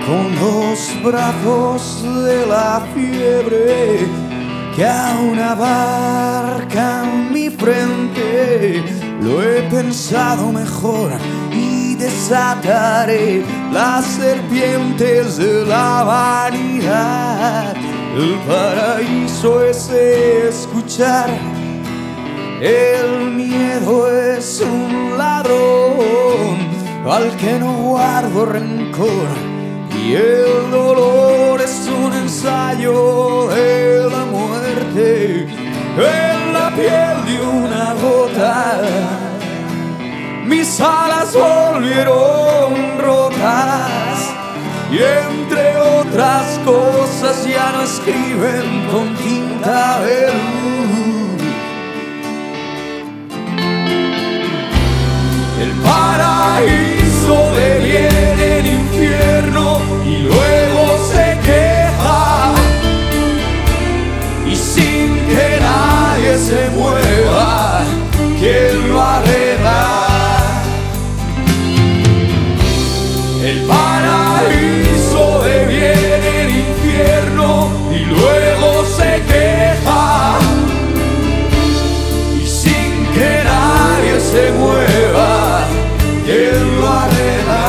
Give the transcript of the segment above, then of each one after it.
con los brazos de la fiebre que aún abarcan mi frente. Lo he pensado mejor y desataré las serpientes de la vanidad. El paraíso es escuchar, el miedo es un ladrón al que no guardo rencor, y el dolor es un ensayo de la muerte en la piel de una gota. Mis alas volvieron rotas y entre otras cosas ya no escriben con tinta de luz. El paraíso deviene el infierno y luego se queja, y sin que nadie se mueva, ¿quién lo arregla? El paraíso deviene el infierno y luego se queja, y sin que nadie se mueva, ¿quién lo arregla?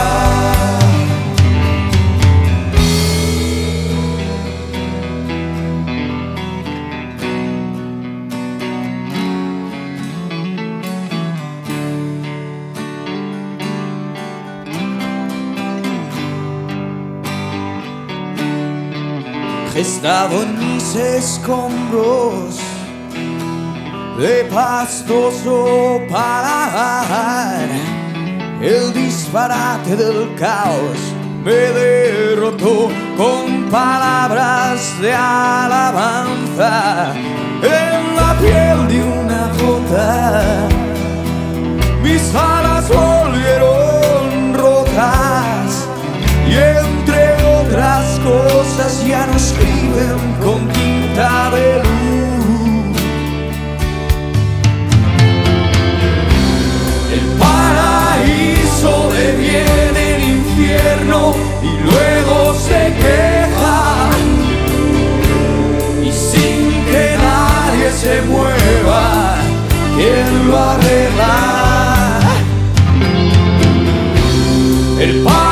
He estado en mis escombros de pastoso paladar. El disparate del caos me derrotó con palabras de alabanza en la piel de una gota. Mis alas volvieron rotas y entre otras cosas ya no escriben con tinta de luz. El paraíso deviene el infierno y luego se queja, y sin que nadie se mueva, ¿quién lo arregla? El